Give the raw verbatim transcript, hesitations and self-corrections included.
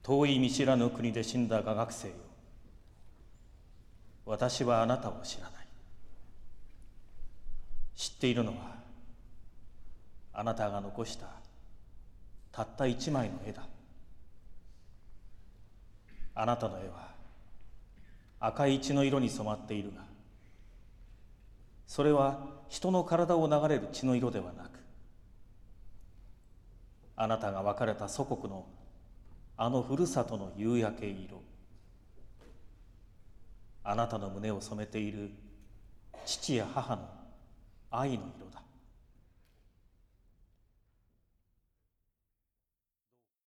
遠い見知らぬ国で死んだ画学生よ、私はあなたを知らない。知っているのはあなたが残したたった一枚の絵だ。あなたの絵は赤い血の色に染まっているが、それは人の体を流れる血の色ではなく、あなたが別れた祖国のあのふるさとの夕焼け色、あなたの胸を染めている父や母の愛の色だ。